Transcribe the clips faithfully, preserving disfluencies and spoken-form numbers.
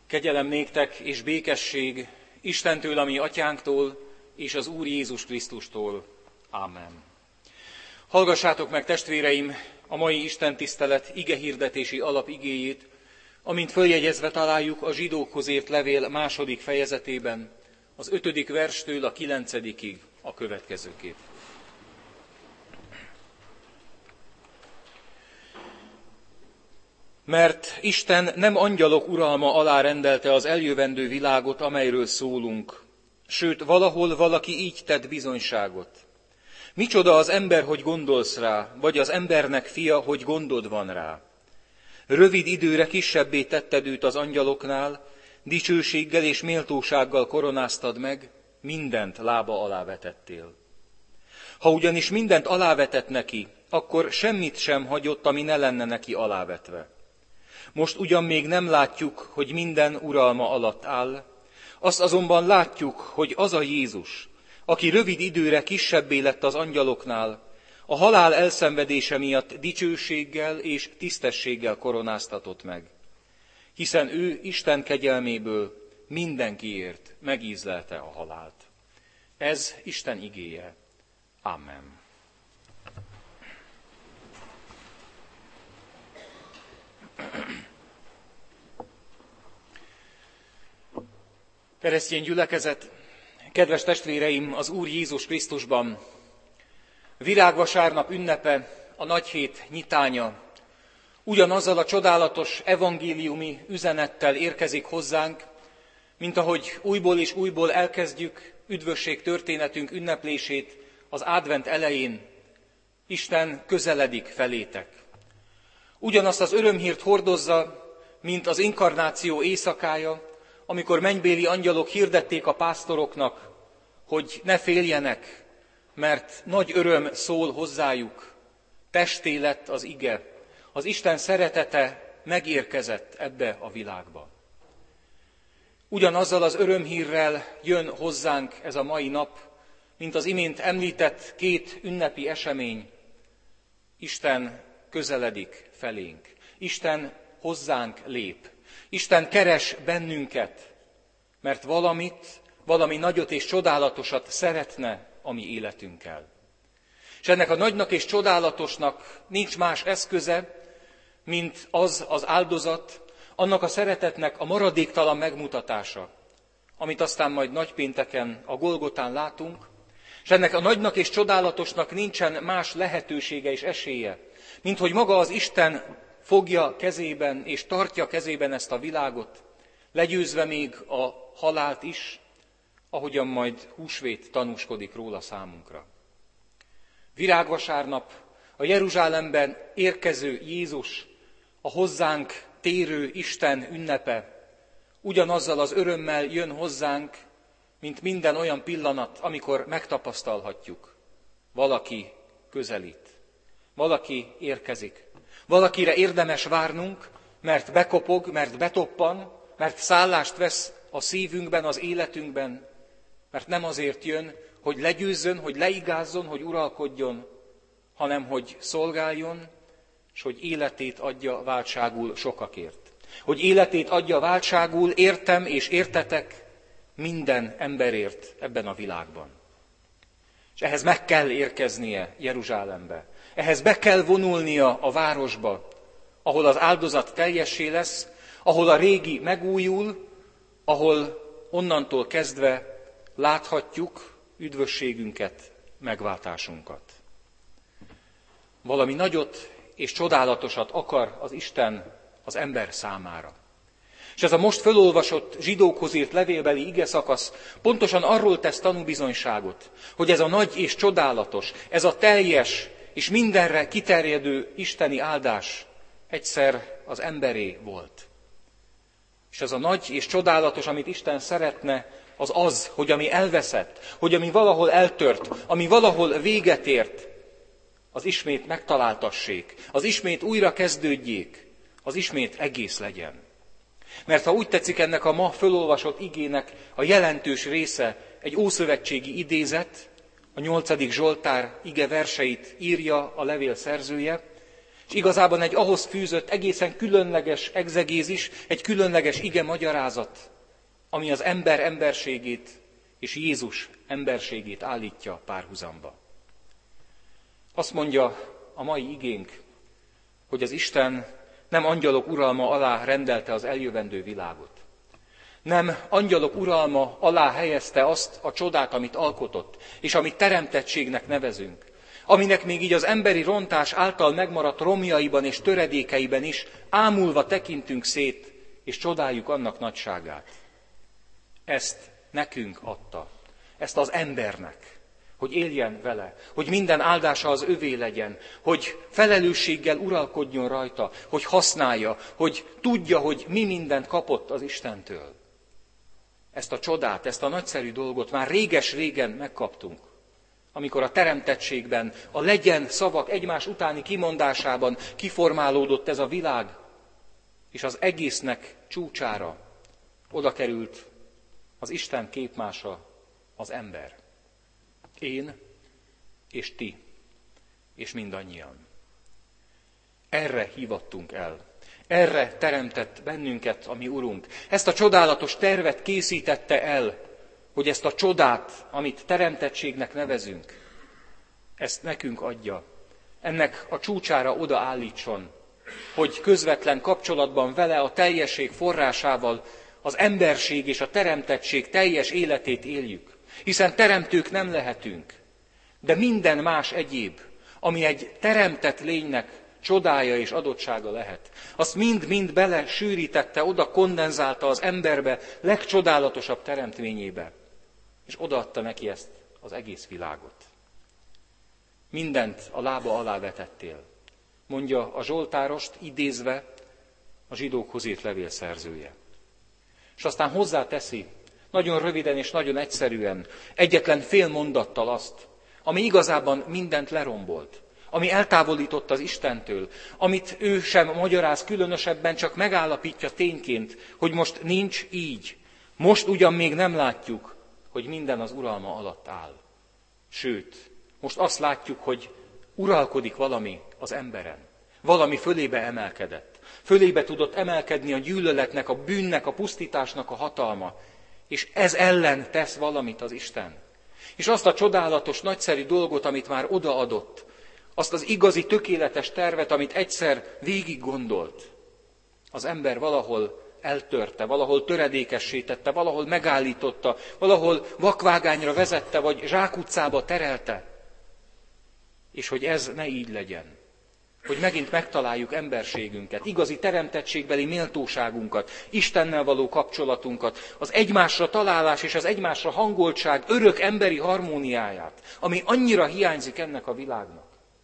Kegyelem néktek és békesség Istentől, a mi atyánktól, és az Úr Jézus Krisztustól. Ámen. Hallgassátok meg, testvéreim, a mai istentisztelet igehirdetési alapigéjét, amint följegyezve találjuk a zsidókhoz írt levél második fejezetében, az ötödik verstől a kilencedikig a következőképp. Mert Isten nem angyalok uralma alá rendelte az eljövendő világot, amelyről szólunk, sőt, valahol valaki így tett bizonyságot. Micsoda az ember, hogy gondolsz rá, vagy az embernek fia, hogy gondod van rá. Rövid időre kisebbé tetted őt az angyaloknál, dicsőséggel és méltósággal koronáztad meg, mindent lába alá vetettél. Ha ugyanis mindent alávetett neki, akkor semmit sem hagyott, ami ne lenne neki alávetve. Most ugyan még nem látjuk, hogy minden uralma alatt áll, azt azonban látjuk, hogy az a Jézus, aki rövid időre kisebbé lett az angyaloknál, a halál elszenvedése miatt dicsőséggel és tisztességgel koronáztatott meg. Hiszen ő Isten kegyelméből mindenkiért megízlelte a halált. Ez Isten igéje. Amen. Keresztény gyülekezet, kedves testvéreim, az Úr Jézus Krisztusban, Virágvasárnap ünnepe, a nagyhét nyitánya, ugyanazzal a csodálatos evangéliumi üzenettel érkezik hozzánk, mint ahogy újból és újból elkezdjük üdvösség történetünk ünneplését az advent elején. Isten közeledik felétek. Ugyanazt az örömhírt hordozza, mint az inkarnáció éjszakája, amikor mennybéli angyalok hirdették a pásztoroknak, hogy ne féljenek, mert nagy öröm szól hozzájuk. Testé lett az ige, az Isten szeretete megérkezett ebbe a világba. Ugyanazzal az örömhírrel jön hozzánk ez a mai nap, mint az imént említett két ünnepi esemény. Isten közeledik felénk. Isten hozzánk lép. Isten keres bennünket, mert valamit, valami nagyot és csodálatosat szeretne a mi életünkkel. És ennek a nagynak és csodálatosnak nincs más eszköze, mint az az áldozat, annak a szeretetnek a maradéktalan megmutatása, amit aztán majd nagypénteken a Golgotán látunk, és ennek a nagynak és csodálatosnak nincsen más lehetősége és esélye, mint hogy maga az Isten fogja kezében és tartja kezében ezt a világot, legyőzve még a halált is, ahogyan majd húsvét tanúskodik róla számunkra. Virágvasárnap, a Jeruzsálemben érkező Jézus, a hozzánk térő Isten ünnepe, ugyanazzal az örömmel jön hozzánk, mint minden olyan pillanat, amikor megtapasztalhatjuk. Valaki közelít, valaki érkezik. Valakire érdemes várnunk, mert bekopog, mert betoppan, mert szállást vesz a szívünkben, az életünkben, mert nem azért jön, hogy legyőzzön, hogy leigázzon, hogy uralkodjon, hanem hogy szolgáljon, és hogy életét adja váltságul sokakért. Hogy életét adja váltságul értem és értetek minden emberért ebben a világban. És ehhez meg kell érkeznie Jeruzsálembe. Ehhez be kell vonulnia a városba, ahol az áldozat teljessé lesz, ahol a régi megújul, ahol onnantól kezdve láthatjuk üdvösségünket, megváltásunkat. Valami nagyot és csodálatosat akar az Isten az ember számára. És ez a most fölolvasott zsidókhoz írt levélbeli igeszakasz pontosan arról tesz tanúbizonyságot, hogy ez a nagy és csodálatos, ez a teljes és mindenre kiterjedő isteni áldás egyszer az emberé volt. És ez a nagy és csodálatos, amit Isten szeretne, az az, hogy ami elveszett, hogy ami valahol eltört, ami valahol véget ért, az ismét megtaláltassék, az ismét újra kezdődjék, az ismét egész legyen. Mert ha úgy tetszik, ennek a ma fölolvasott igének a jelentős része egy ószövetségi idézet, a nyolcadik Zsoltár ige verseit írja a levél szerzője, És igazában egy ahhoz fűzött egészen különleges egzegézis, egy különleges ige magyarázat, ami az ember emberségét és Jézus emberségét állítja párhuzamba. Azt mondja a mai igénk, hogy az Isten nem angyalok uralma alá rendelte az eljövendő világot. Nem angyalok uralma alá helyezte azt a csodát, amit alkotott, és amit teremtettségnek nevezünk, aminek még így az emberi rontás által megmaradt romjaiban és töredékeiben is ámulva tekintünk szét, és csodáljuk annak nagyságát. Ezt nekünk adta, ezt az embernek, hogy éljen vele, hogy minden áldása az övé legyen, hogy felelősséggel uralkodjon rajta, hogy használja, hogy tudja, hogy mi mindent kapott az Istentől. Ezt a csodát, ezt a nagyszerű dolgot már réges-régen megkaptunk, amikor a teremtettségben, a legyen szavak egymás utáni kimondásában kiformálódott ez a világ, és az egésznek csúcsára oda került az Isten képmása, az ember. Én és ti, és mindannyian. Erre hívattunk el. Erre teremtett bennünket a mi Urunk. Ezt a csodálatos tervet készítette el, hogy ezt a csodát, amit teremtettségnek nevezünk, ezt nekünk adja. Ennek a csúcsára odaállítson, hogy közvetlen kapcsolatban vele a teljesség forrásával az emberség és a teremtettség teljes életét éljük. Hiszen teremtők nem lehetünk, de minden más egyéb, ami egy teremtett lénynek csodája és adottsága lehet, azt mind-mind bele sűrítette, oda kondenzálta az emberbe legcsodálatosabb teremtményébe, és odaadta neki ezt az egész világot. Mindent a lába alá vetettél, mondja a Zsoltárost idézve a zsidókhoz írt levél szerzője. És aztán hozzáteszi, nagyon röviden és nagyon egyszerűen, egyetlen fél mondattal azt, ami igazában mindent lerombolt, ami eltávolított az Istentől, amit ő sem magyaráz különösebben, csak megállapítja tényként, hogy most nincs így. Most ugyan még nem látjuk, hogy minden az uralma alatt áll. Sőt, most azt látjuk, hogy uralkodik valami az emberen. Valami fölébe emelkedett. Fölébe tudott emelkedni a gyűlöletnek, a bűnnek, a pusztításnak a hatalma. És ez ellen tesz valamit az Isten. És azt a csodálatos, nagyszerű dolgot, amit már odaadott, azt az igazi, tökéletes tervet, amit egyszer végig gondolt, az ember valahol eltörte, valahol töredékessé tette, valahol megállította, valahol vakvágányra vezette, vagy zsákutcába terelte. És hogy ez ne így legyen. Hogy megint megtaláljuk emberségünket, igazi teremtettségbeli méltóságunkat, Istennel való kapcsolatunkat, az egymásra találás és az egymásra hangoltság örök emberi harmóniáját, ami annyira hiányzik ennek a világnak.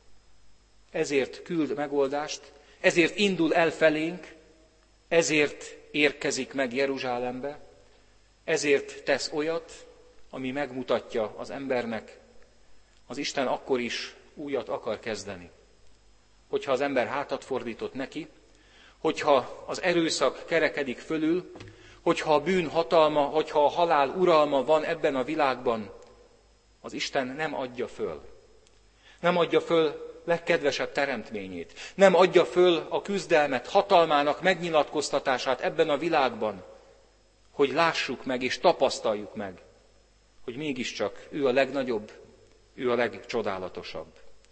Ezért küld megoldást, ezért indul el felénk, ezért érkezik meg Jeruzsálembe, ezért tesz olyat, ami megmutatja az embernek, az Isten akkor is újat akar kezdeni. Hogyha az ember hátat fordított neki, hogyha az erőszak kerekedik fölül, hogyha a bűn hatalma, hogyha a halál uralma van ebben a világban, az Isten nem adja föl. Nem adja föl legkedvesebb teremtményét. Nem adja föl a küzdelmet, hatalmának megnyilatkoztatását ebben a világban, hogy lássuk meg és tapasztaljuk meg, hogy mégiscsak ő a legnagyobb, ő a legcsodálatosabb.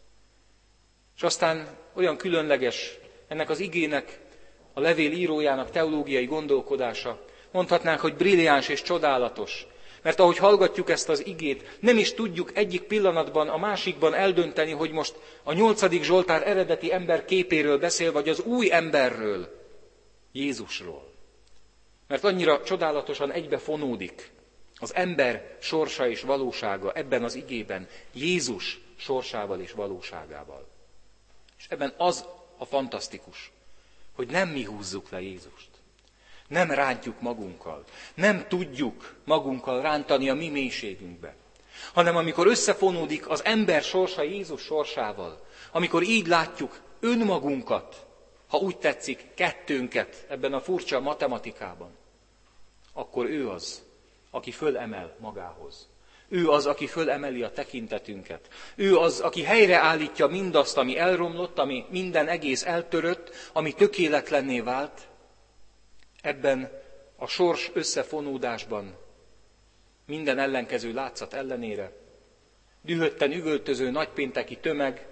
És aztán olyan különleges ennek az igének, a levél írójának teológiai gondolkodása, mondhatnánk, hogy brilliáns és csodálatos. Mert ahogy hallgatjuk ezt az igét, nem is tudjuk egyik pillanatban a másikban eldönteni, hogy most a nyolcadik Zsoltár eredeti ember képéről beszél, vagy az új emberről, Jézusról. Mert annyira csodálatosan egybe fonódik az ember sorsa és valósága ebben az igében, Jézus sorsával és valóságával. És ebben az a fantasztikus, hogy nem mi húzzuk le Jézust. Nem rántjuk magunkkal. Nem tudjuk magunkkal rántani a mi mélységünkbe. Hanem amikor összefonódik az ember sorsa Jézus sorsával, amikor így látjuk önmagunkat, ha úgy tetszik, kettőnket ebben a furcsa matematikában, akkor ő az, aki fölemel magához. Ő az, aki fölemeli a tekintetünket. Ő az, aki helyreállítja mindazt, ami elromlott, ami minden egész eltörött, ami tökéletlenné vált. Ebben a sors összefonódásban minden ellenkező látszat ellenére, dühötten üvöltöző nagypénteki tömeg,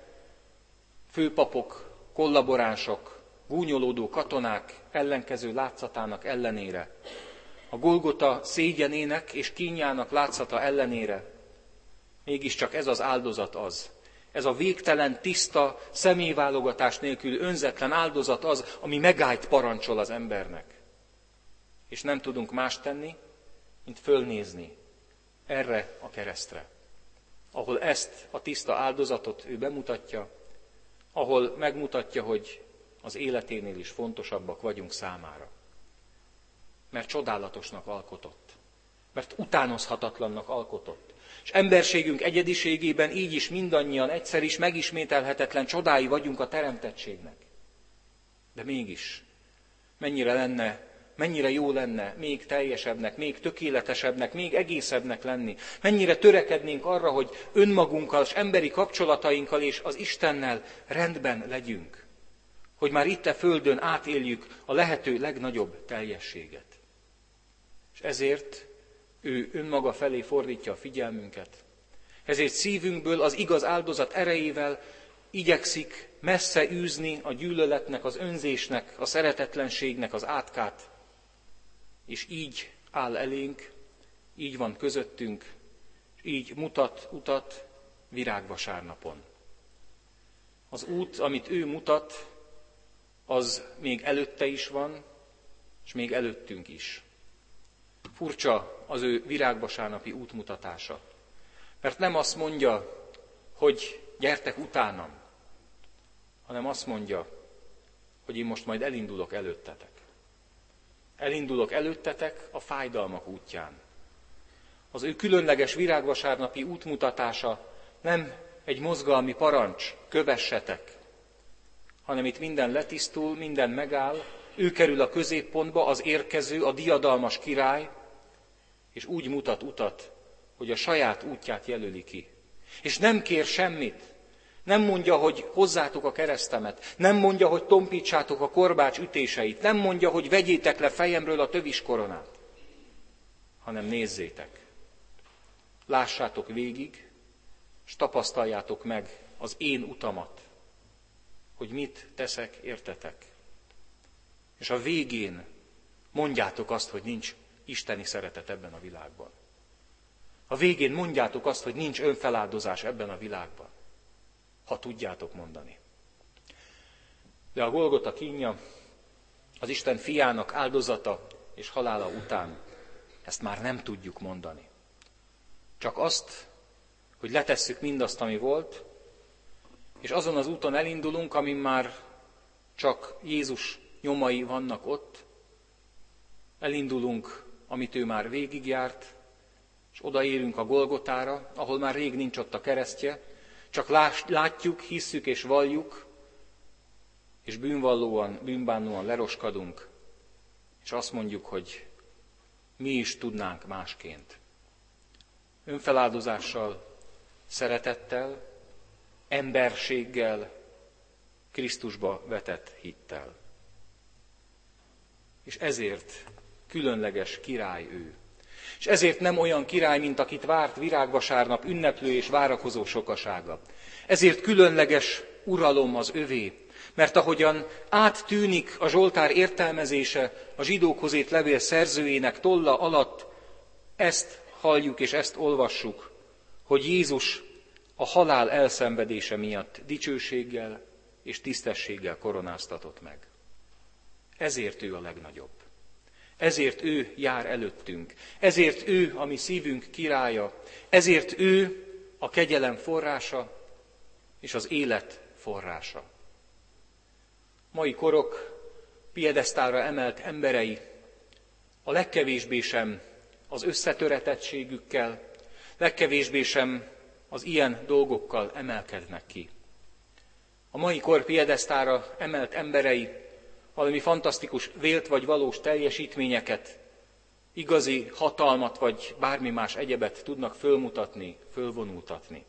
főpapok, kollaboránsok, gúnyolódó katonák ellenkező látszatának ellenére, a Golgota szégyenének és kínjának látszata ellenére, mégiscsak ez az áldozat az, ez a végtelen, tiszta, személyválogatás nélkül önzetlen áldozat az, ami megállt parancsol az embernek. És nem tudunk más tenni, mint fölnézni erre a keresztre, ahol ezt a tiszta áldozatot ő bemutatja, ahol megmutatja, hogy az életénél is fontosabbak vagyunk számára. Mert csodálatosnak alkotott, mert utánozhatatlannak alkotott. És emberségünk egyediségében így is mindannyian egyszer is megismételhetetlen csodái vagyunk a teremtettségnek. De mégis, mennyire lenne, mennyire jó lenne még teljesebbnek, még tökéletesebbnek, még egészebbnek lenni. Mennyire törekednénk arra, hogy önmagunkkal és emberi kapcsolatainkkal és az Istennel rendben legyünk. Hogy már itt a földön átéljük a lehető legnagyobb teljességet. És ezért ő önmaga felé fordítja a figyelmünket. Ezért szívünkből az igaz áldozat erejével igyekszik messze űzni a gyűlöletnek, az önzésnek, a szeretetlenségnek az átkát. És így áll elénk, így van közöttünk, és így mutat utat virágvasárnapon. Az út, amit ő mutat, az még előtte is van, és még előttünk is. Furcsa az ő virágvasárnapi útmutatása. Mert nem azt mondja, hogy gyertek utánam, hanem azt mondja, hogy én most majd elindulok előttetek. Elindulok előttetek a fájdalmak útján. Az ő különleges virágvasárnapi útmutatása nem egy mozgalmi parancs, kövessetek, hanem itt minden letisztul, minden megáll, ő kerül a középpontba, az érkező, a diadalmas király, és úgy mutat utat, hogy a saját útját jelöli ki. És nem kér semmit, nem mondja, hogy hozzátok a keresztemet, nem mondja, hogy tompítsátok a korbács ütéseit, nem mondja, hogy vegyétek le fejemről a tövis koronát, hanem nézzétek, lássátok végig, és tapasztaljátok meg az én utamat, hogy mit teszek értetek. És a végén mondjátok azt, hogy nincs isteni szeretet ebben a világban. A végén mondjátok azt, hogy nincs önfeláldozás ebben a világban, ha tudjátok mondani. De a Golgota kínja, az Isten fiának áldozata és halála után ezt már nem tudjuk mondani. Csak azt, hogy letesszük mindazt, ami volt, és azon az úton elindulunk, amin már csak Jézus nyomai vannak ott, elindulunk, amit ő már végigjárt, és odaérünk a Golgotára, ahol már rég nincs ott a keresztje, csak látjuk, hisszük és valljuk, és bűnvallóan, bűnbánóan leroskadunk, és azt mondjuk, hogy mi is tudnánk másként. Önfeláldozással, szeretettel, emberséggel, Krisztusba vetett hittel. És ezért különleges király ő. És ezért nem olyan király, mint akit várt virágvasárnap ünneplő és várakozó sokasága. Ezért különleges uralom az övé, mert ahogyan áttűnik a Zsoltár értelmezése a zsidókhoz írt levél szerzőjének tolla alatt, ezt halljuk és ezt olvassuk, hogy Jézus a halál elszenvedése miatt dicsőséggel és tisztességgel koronáztatott meg. Ezért ő a legnagyobb. Ezért ő jár előttünk. Ezért ő a mi szívünk királya. Ezért ő a kegyelem forrása és az élet forrása. Mai korok piedesztálra emelt emberei a legkevésbé sem az összetöretettségükkel, legkevésbé sem az ilyen dolgokkal emelkednek ki. A mai kor piedesztálra emelt emberei valami fantasztikus vélt vagy valós teljesítményeket igazi hatalmat vagy bármi más egyebet tudnak fölmutatni, fölvonultatni.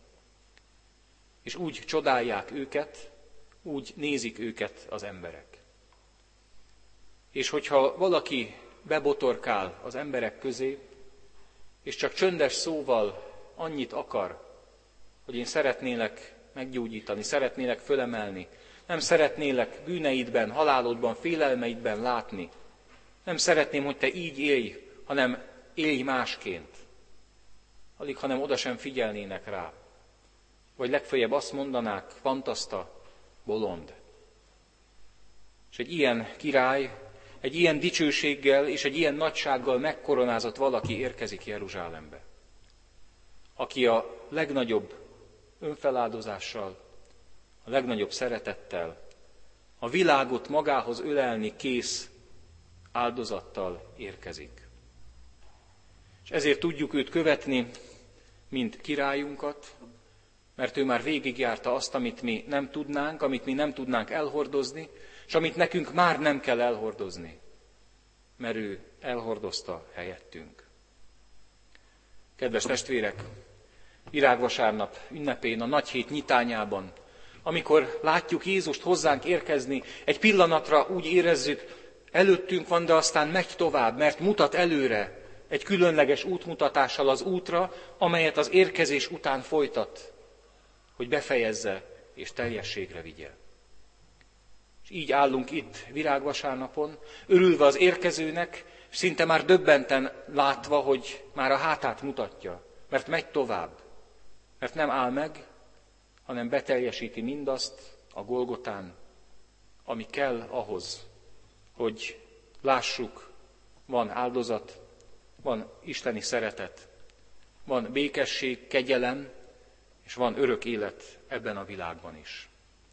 És úgy csodálják őket, úgy nézik őket az emberek. És hogyha valaki bebotorkál az emberek közé, és csak csöndes szóval annyit akar, hogy én szeretnélek meggyógyítani, szeretnélek fölemelni, nem szeretnélek bűneidben, halálodban, félelmeidben látni, nem szeretném, hogy te így élj, hanem élj másként. Alig, hanem oda sem figyelnének rá. Vagy legfeljebb azt mondanák, fantaszta, bolond. És egy ilyen király, egy ilyen dicsőséggel és egy ilyen nagysággal megkoronázott valaki érkezik Jeruzsálembe, aki a legnagyobb önfeláldozással, a legnagyobb szeretettel, a világot magához ölelni kész áldozattal érkezik. És ezért tudjuk őt követni, mint királyunkat, mert ő már végigjárta azt, amit mi nem tudnánk, amit mi nem tudnánk elhordozni, és amit nekünk már nem kell elhordozni, mert ő elhordozta helyettünk. Kedves testvérek, Virágvasárnap ünnepén, a Nagyhét nyitányában, amikor látjuk Jézust hozzánk érkezni, egy pillanatra úgy érezzük, előttünk van, de aztán megy tovább, mert mutat előre egy különleges útmutatással az útra, amelyet az érkezés után folytat, hogy befejezze és teljességre vigye. És így állunk itt Virágvasárnapon, örülve az érkezőnek, szinte már döbbenten látva, hogy már a hátát mutatja, mert megy tovább, mert nem áll meg, hanem beteljesíti mindazt a Golgotán, ami kell ahhoz, hogy lássuk, van áldozat, van isteni szeretet, van békesség, kegyelem, és van örök élet ebben a világban is.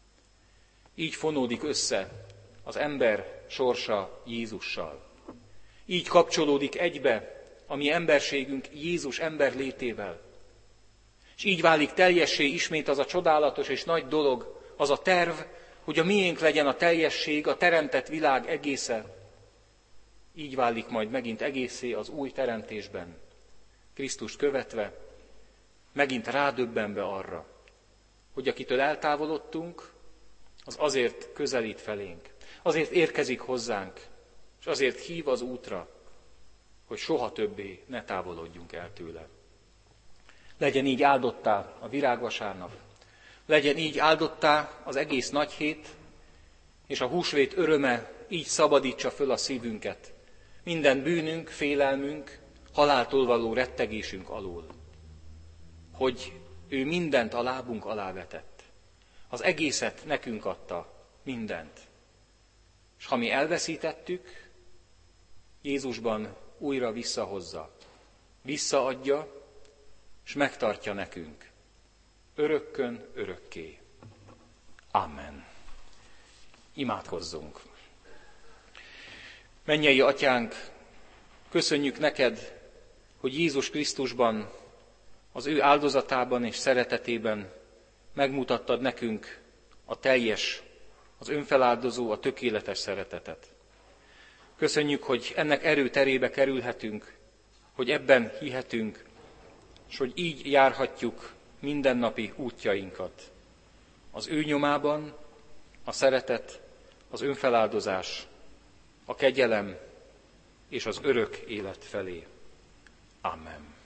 Így fonódik össze az ember sorsa Jézussal. Így kapcsolódik egybe a mi emberségünk Jézus ember létével. És így válik teljessé ismét az a csodálatos és nagy dolog, az a terv, hogy a miénk legyen a teljesség, a teremtett világ egésze. Így válik majd megint egészé az új teremtésben, Krisztust követve, megint rádöbbenve arra, hogy akitől eltávolodtunk, az azért közelít felénk, azért érkezik hozzánk, és azért hív az útra, hogy soha többé ne távolodjunk el tőle. Legyen így áldottá a Virágvasárnap, legyen így áldottá az egész Nagyhét, és a húsvét öröme így szabadítsa föl a szívünket, minden bűnünk, félelmünk, haláltól való rettegésünk alól. Hogy ő mindent a lábunk alá vetett. Az egészet nekünk adta, mindent. És ha mi elveszítettük, Jézusban újra visszahozza. Visszaadja, és megtartja nekünk. Örökkön, örökké. Amen. Imádkozzunk. Mennyei Atyánk, köszönjük neked, hogy Jézus Krisztusban, az ő áldozatában és szeretetében megmutattad nekünk a teljes, az önfeláldozó, a tökéletes szeretetet. Köszönjük, hogy ennek erőterébe kerülhetünk, hogy ebben hihetünk, és hogy így járhatjuk mindennapi útjainkat. Az ő nyomában a szeretet, az önfeláldozás, a kegyelem és az örök élet felé. Amen.